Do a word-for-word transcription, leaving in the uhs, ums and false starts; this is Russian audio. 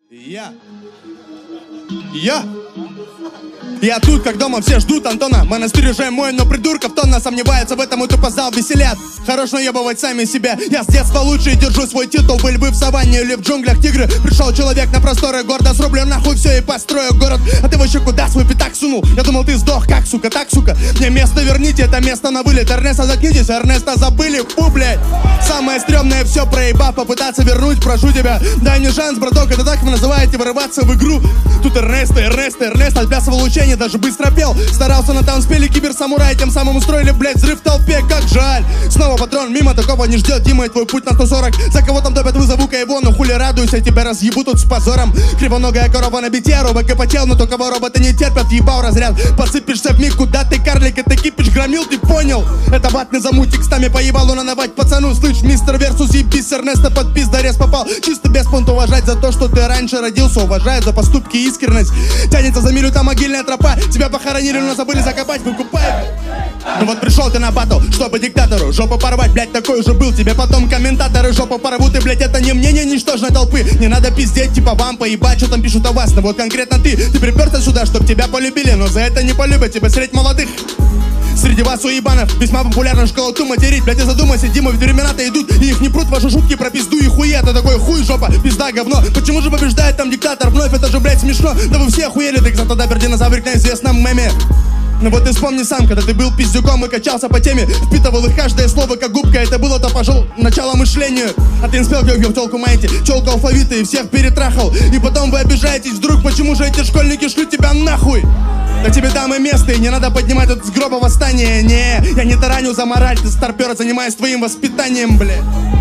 Я. Я. Я тут, как дома, все ждут Антона. Монастырь уже мой, но придурков тонна. Сомневаются в этом и тупо зал веселят. Хорош наебывать сами себя. Я с детства лучше и держу свой титул. Были бы в саванне или в джунглях тигры. Пришел человек на просторы города. Срублю нахуй все и построю город. А ты вообще куда свой пятак сунул? Я думал, ты сдох, как, сука, так, сука. Мне место верните, это место на вылет. Эрнеста заткнитесь, Эрнеста забыли. Фу, блядь. Самое стрёмное все проебав. Попытаться вернуть, прошу тебя. Дай мне шанс, браток, это так вы называете вырываться в игру. Тут Эрнеста, Эрнеста, Эрнеста отплясывал учение, даже быстро пел. Старался на таунспеле киберсамурай, тем самым устроили, блядь, взрыв в толпе, как жаль. Снова патрон мимо, такого не ждет, Дима, и твой путь на сто сорок. За кого там топят, вызову-ка его, ну хули радуйся, тебя разъебу тут с позором. Кривоногая корова на бите, робок и потел, но только кого роботы не терпят, ебал разряд. Посыпешься в миг, куда ты, карлик, это кипиш громил, ты понял? Это ватный замут, текстами поебалу нанавать пацану. Слышь, мистер Версус, ебись, Эрнеста под пиздарез попал. Чисто без понта уважать за то, что ты раньше родился, уважает за поступки и искренность. Тянется за милю там могильная тропа. Тебя похоронили, но забыли закопать, выкупай. Ну вот пришел ты на батл, чтобы диктатору жопу порвать, блядь, такой уже был. Тебе потом комментаторы жопу порвут, и, блядь, это не мнение ничтожной толпы. Не надо пиздеть, типа вам поебать, что там пишут о вас. Но вот конкретно ты, ты приперся сюда, чтоб тебя полюбили, но за это не полюбят тебя средь молодых. Среди вас уебанов весьма популярна школа ту материть. Блядь, ты задумайся, Дима, ведь времена-то идут, и их не прут ваши шутки про пизду и хуя. Ты такой хуй, жопа, пизда, говно. Почему же побеждает там диктатор вновь? Это же, блядь, смешно. Да вы все охуели, так зато дапер динозаврик на известном меме. Ну вот ты вспомни сам, когда ты был пиздюком и качался по теме, впитывал их каждое слово как губка. Это было то, пожалуй, начало мышлению. А ты инспел в телку маете, челка алфавита и всех перетрахал. И потом вы обижаетесь вдруг, почему же эти школьники шлют тебя нахуй? Да тебе там и место, и не надо поднимать тут с гроба восстание. Не, я не тараню за мораль, ты старпер, занимаясь твоим воспитанием, бля.